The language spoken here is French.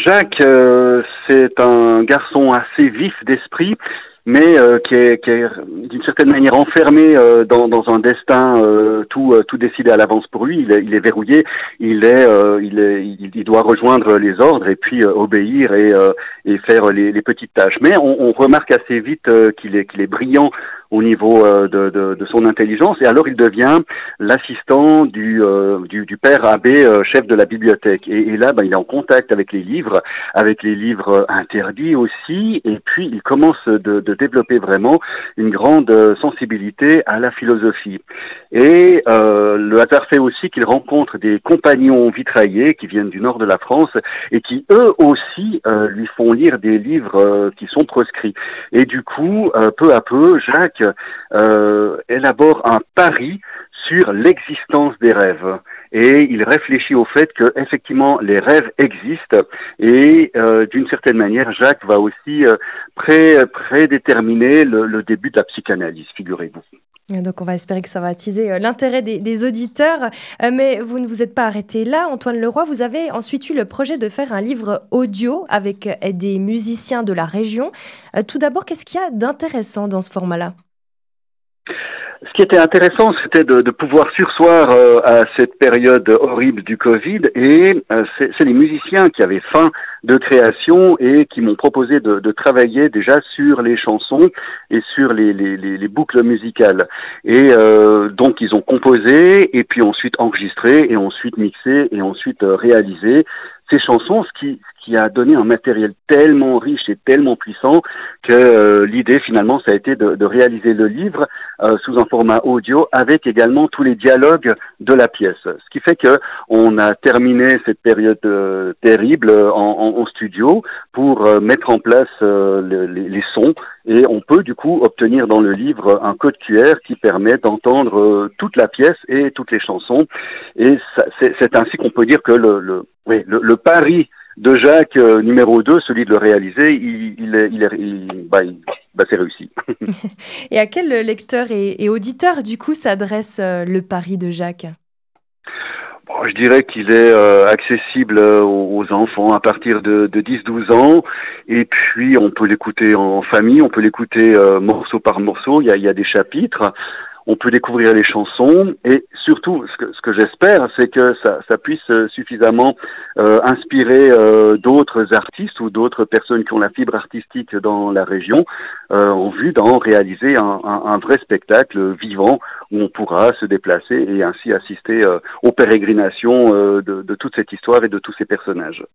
Jacques, c'est un garçon assez vif d'esprit, mais qui est d'une certaine manière enfermé dans un destin tout décidé à l'avance pour lui. Il est verrouillé, il doit rejoindre les ordres et puis obéir et faire les petites tâches. Mais on remarque assez vite qu'il est brillant au niveau de son intelligence, et alors il devient l'assistant du père abbé, chef de la bibliothèque. Et là, il est en contact avec les livres interdits aussi, et puis il commence de développer vraiment une grande sensibilité à la philosophie. Et le hasard fait aussi qu'il rencontre des compagnons vitraillés qui viennent du nord de la France et qui eux aussi lui font lire des livres qui sont proscrits. Et du coup, peu à peu, Jacques élabore un pari sur l'existence des rêves. Et il réfléchit au fait que effectivement les rêves existent, et d'une certaine manière Jacques va aussi prédéterminer le début de la psychanalyse, figurez-vous. Donc on va espérer que ça va attiser l'intérêt des auditeurs. Mais vous ne vous êtes pas arrêté là, Antoine Leroy. Vous avez ensuite eu le projet de faire un livre audio avec des musiciens de la région. Tout d'abord, qu'est-ce qu'il y a d'intéressant dans ce format-là ? Ce qui était intéressant, c'était de pouvoir surseoir à cette période horrible du Covid, et c'est les musiciens qui avaient faim de création et qui m'ont proposé de travailler déjà sur les chansons et sur les boucles musicales. Et donc ils ont composé et puis ensuite enregistré et ensuite mixé et ensuite réalisé ces chansons, ce qui a donné un matériel tellement riche et tellement puissant que l'idée finalement ça a été de réaliser le livre sous un format audio avec également tous les dialogues de la pièce. Ce qui fait que on a terminé cette période terrible en studio pour mettre en place les sons, et on peut du coup obtenir dans le livre un code QR qui permet d'entendre toute la pièce et toutes les chansons. Et c'est ainsi qu'on peut dire que le pari de Jacques numéro 2, celui de le réaliser, c'est réussi. Et à quel lecteur et auditeur, du coup, s'adresse le pari de Jacques ? Bon, je dirais qu'il est accessible aux enfants à partir de 10-12 ans, et puis on peut l'écouter en famille, on peut l'écouter morceau par morceau, il y a des chapitres. On peut découvrir les chansons, et surtout, ce que j'espère, c'est que ça puisse suffisamment inspirer d'autres artistes ou d'autres personnes qui ont la fibre artistique dans la région, en vue d'en réaliser un vrai spectacle vivant où on pourra se déplacer et ainsi assister aux pérégrinations de toute cette histoire et de tous ces personnages.